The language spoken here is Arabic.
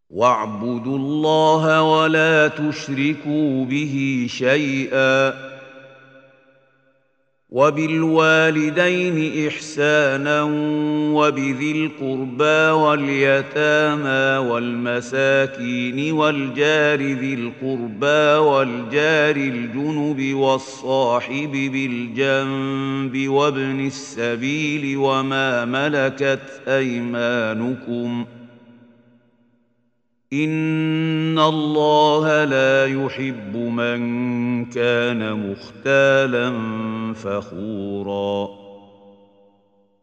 واعبدوا الله ولا تشركوا به شيئا وبالوالدين إحسانا وبذي القربى واليتامى والمساكين والجار ذي القربى والجار الجنب والصاحب بالجنب وابن السبيل وما ملكت أيمانكم إن الله لا يحب من كان مختالا فخورا